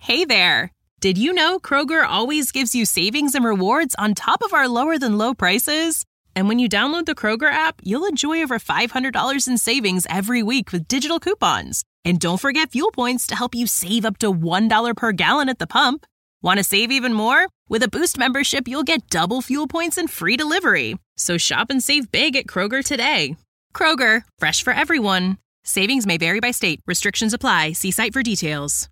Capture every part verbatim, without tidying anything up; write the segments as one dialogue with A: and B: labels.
A: Hey there! Did you know Kroger always gives you savings and rewards on top of our lower-than-low prices? And when you download the Kroger app, you'll enjoy over five hundred dollars in savings every week with digital coupons. And don't forget fuel points to help you save up to one dollar per gallon at the pump. Want to save even more? With a Boost membership, you'll get double fuel points and free delivery. So shop and save big at Kroger today. Kroger, fresh for everyone. Savings may vary by state. Restrictions apply. See site for details.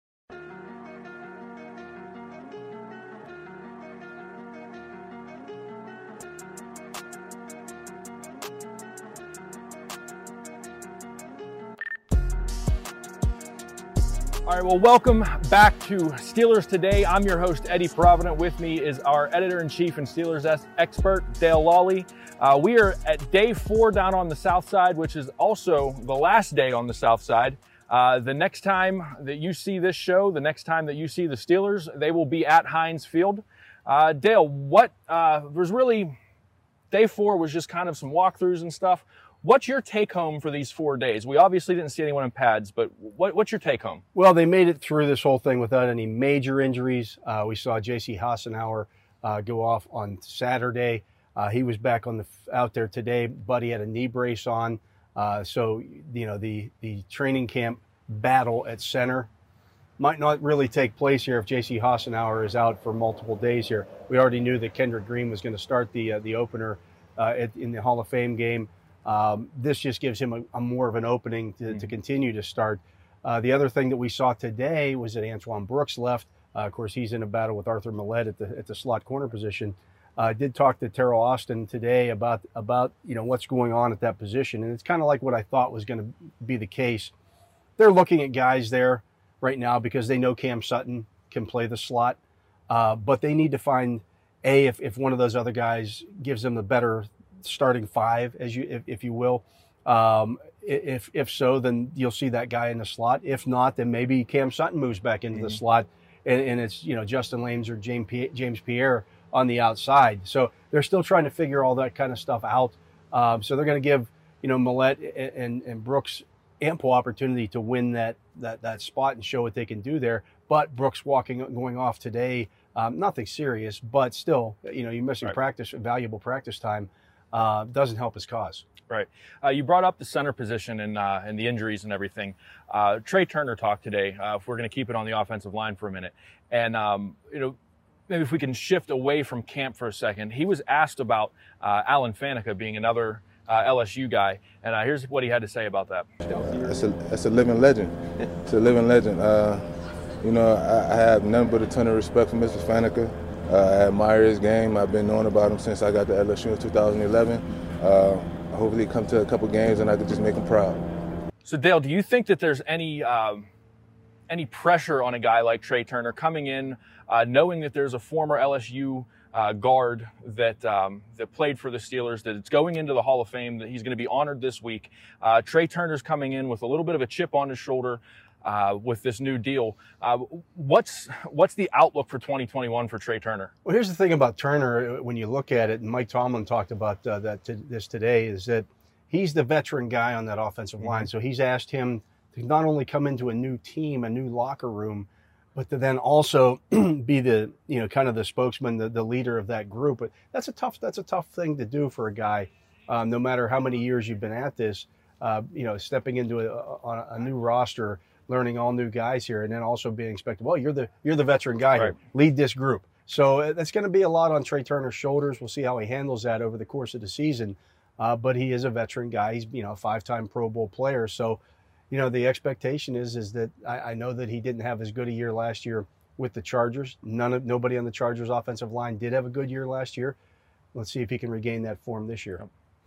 B: All right, well, welcome back to Steelers Today. I'm your host, Eddie Provident. With me is our editor-in-chief and Steelers expert, Dale Lawley. Uh, we are at day four down on the south side, which is also the last day on the south side. Uh, the next time that you see this show, the next time that you see the Steelers, they will be at Heinz Field. Uh, Dale, what uh, was really, day four was just kind of some walkthroughs and stuff. What's your take home for these four days? We obviously didn't see anyone in pads, but what, what's your take home?
C: Well, they made it through this whole thing without any major injuries. Uh, we saw J C Hassenauer uh, go off on Saturday. Uh, he was back on the out there today, but he had a knee brace on. Uh, so, you know, the, the training camp battle at center might not really take place here if J C Hassenauer is out for multiple days here. We already knew that Kendrick Green was going to start the, uh, the opener uh, at, in the Hall of Fame game. Um, this just gives him a, a more of an opening to, mm-hmm. to continue to start. Uh, the other thing that we saw today was that Antoine Brooks left. Uh, of course, he's in a battle with Arthur Millette at the at the slot corner position. I uh, did talk to Terrell Austin today about about you know what's going on at that position, and it's kind of like what I thought was going to be the case. They're looking at guys there right now because they know Cam Sutton can play the slot, uh, but they need to find a if if one of those other guys gives them the better starting five, as you if, if you will. Um, if if so, then you'll see that guy in the slot. If not, then maybe Cam Sutton moves back into mm-hmm. the slot, and, and it's you know Justin Lames or James James Pierre on the outside. So they're still trying to figure all that kind of stuff out. Um, so they're going to give you know Millette and, and and Brooks ample opportunity to win that that that spot and show what they can do there. But Brooks walking going off today, um, nothing serious, but still you know you're missing right. practice, valuable practice time. Uh, doesn't help his cause.
B: Right. Uh, you brought up the center position and uh, and the injuries and everything. Uh, Trey Turner talked today, uh, if we're going to keep it on the offensive line for a minute. And, um, you know, maybe if we can shift away from camp for a second. He was asked about uh, Alan Faneca being another uh, L S U guy. And uh, here's what he had to say about that.
D: That's a, that's a living legend. It's a living legend. Uh, you know, I, I have nothing but a ton of respect for Mister Faneca. Uh, I admire his game. I've been knowing about him since I got to L S U in two thousand eleven. Uh, hopefully come to a couple games and I can just make him proud.
B: So Dale, do you think that there's any um, any pressure on a guy like Trey Turner coming in, uh, knowing that there's a former L S U uh, guard that um, that played for the Steelers, that it's going into the Hall of Fame, that he's going to be honored this week? Uh, Trey Turner's coming in with a little bit of a chip on his shoulder. Uh, with this new deal, uh, what's what's the outlook for twenty twenty-one for Trey Turner?
C: Well, here's the thing about Turner. When you look at it, and Mike Tomlin talked about uh, that t- this today, is that he's the veteran guy on that offensive mm-hmm. line. So he's asked him to not only come into a new team, a new locker room, but to then also be the you know kind of the spokesman, the, the leader of that group. But that's a tough that's a tough thing to do for a guy, um, no matter how many years you've been at this. Uh, you know, stepping into a, a, a new roster, learning all new guys here, and then also being expected, well, you're the you're the veteran guy
B: right.
C: here. Lead this group. So that's going to be a lot on Trey Turner's shoulders. We'll see how he handles that over the course of the season. Uh, but he is a veteran guy. He's you know a five-time Pro Bowl player. So, you know, the expectation is is that I, I know that he didn't have as good a year last year with the Chargers. None of nobody on the Chargers offensive line did have a good year last year. Let's see if he can regain that form this year.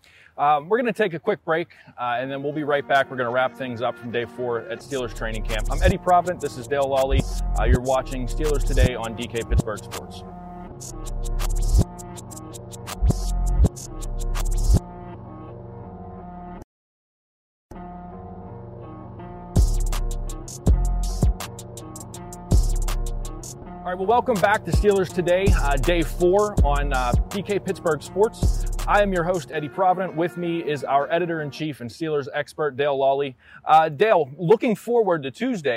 B: Um, we're going to take a quick break, uh, and then we'll be right back. We're going to wrap things up from day four at Steelers training camp. I'm Eddie Provident. This is Dale Lawley. Uh, you're watching Steelers Today on D K Pittsburgh Sports. All right, well, welcome back to Steelers Today, uh, day four on uh, D K Pittsburgh Sports. I am your host, Eddie Provident. With me is our editor-in-chief and Steelers expert, Dale Lawley. Uh, Dale, looking forward to Tuesday,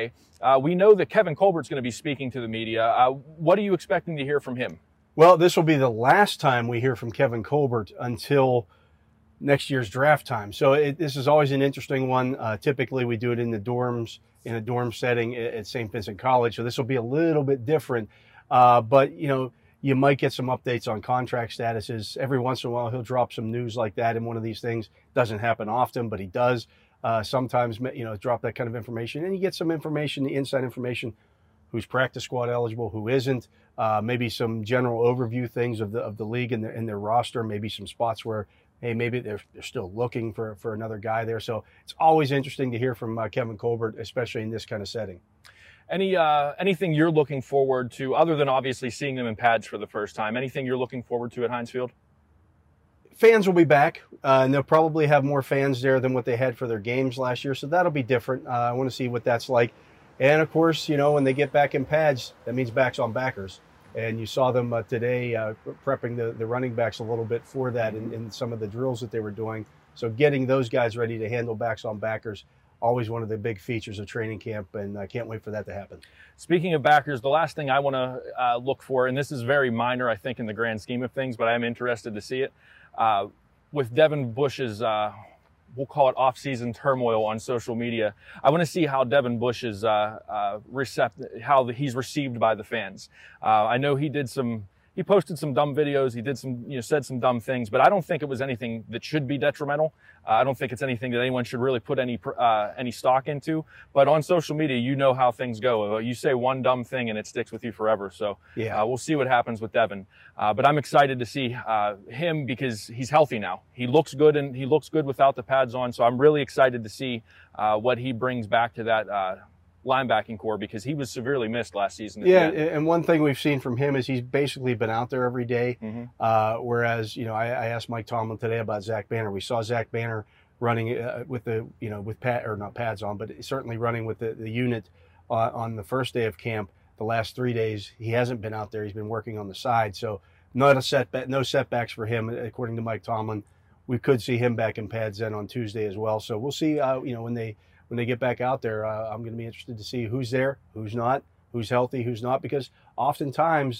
B: Uh, we know that Kevin Colbert's going to be speaking to the media. Uh, what are you expecting to hear from him?
C: Well, this will be the last time we hear from Kevin Colbert until next year's draft time. So it, this is always an interesting one. Uh, typically, we do it in the dorms, in a dorm setting at, at Saint Vincent College. So this will be a little bit different. Uh, but, you know, you might get some updates on contract statuses. Every once in a while, he'll drop some news like that in one of these things. Doesn't happen often, but he does uh, sometimes, you know, drop that kind of information. And you get some information, the inside information, who's practice squad eligible, who isn't, uh, maybe some general overview things of the of the league and their, and their roster, maybe some spots where, hey, maybe they're, they're still looking for, for another guy there. So it's always interesting to hear from uh, Kevin Colbert, especially in this kind of setting.
B: Any uh, anything you're looking forward to, other than obviously seeing them in pads for the first time? Anything you're looking forward to at Heinz Field?
C: Fans will be back, uh, and they'll probably have more fans there than what they had for their games last year, so that'll be different. Uh, I want to see what that's like. And, of course, you know, when they get back in pads, that means backs on backers. And you saw them uh, today uh, prepping the, the running backs a little bit for that in, in some of the drills that they were doing. So getting those guys ready to handle backs on backers, always one of the big features of training camp, and I can't wait for that to happen.
B: Speaking of backers, the last thing I want to uh, look for, and this is very minor, I think, in the grand scheme of things, but I am interested to see it, uh, with Devin Bush's, uh, we'll call it off-season turmoil on social media. I want to see how Devin Bush is, uh, uh, recept- how he's received by the fans. Uh, I know he did some, he posted some dumb videos, he did some, you know, said some dumb things, but I don't think it was anything that should be detrimental. Uh, I don't think it's anything that anyone should really put any uh, any stock into. But on social media, you know how things go. You say one dumb thing and it sticks with you forever. So
C: yeah.
B: uh, we'll see what happens with Devin. Uh, but I'm excited to see uh, him because he's healthy now. He looks good, and he looks good without the pads on. So I'm really excited to see uh, what he brings back to that uh, linebacking core, because he was severely missed last season.
C: Yeah, and one thing we've seen from him is he's basically been out there every day.
B: Mm-hmm.
C: Uh, whereas, you know, I, I asked Mike Tomlin today about Zach Banner. We saw Zach Banner running uh, with the, you know, with pad or not pads on, but certainly running with the, the unit uh, on the first day of camp. The last three days, he hasn't been out there. He's been working on the side. So not a setback, no setbacks for him, according to Mike Tomlin. We could see him back in pads then on Tuesday as well. So we'll see, uh, you know, when they, when they get back out there, uh, I'm going to be interested to see who's there, who's not, who's healthy, who's not, because oftentimes,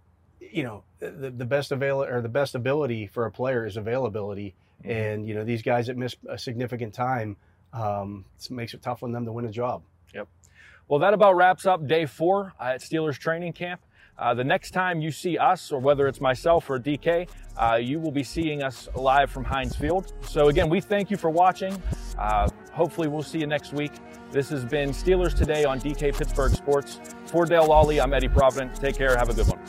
C: you know, the, the best avail or the best ability for a player is availability. Mm-hmm. And, you know, these guys that miss a significant time, um, it makes it tough on them to win a job.
B: Yep. Well, that about wraps up day four uh, at Steelers training camp. Uh, the next time you see us, or whether it's myself or D K, uh, you will be seeing us live from Heinz Field. So again, we thank you for watching. Uh, hopefully we'll see you next week. This has been Steelers Today on D K Pittsburgh Sports. For Dale Lawley, I'm Eddie Provident. Take care. Have a good one.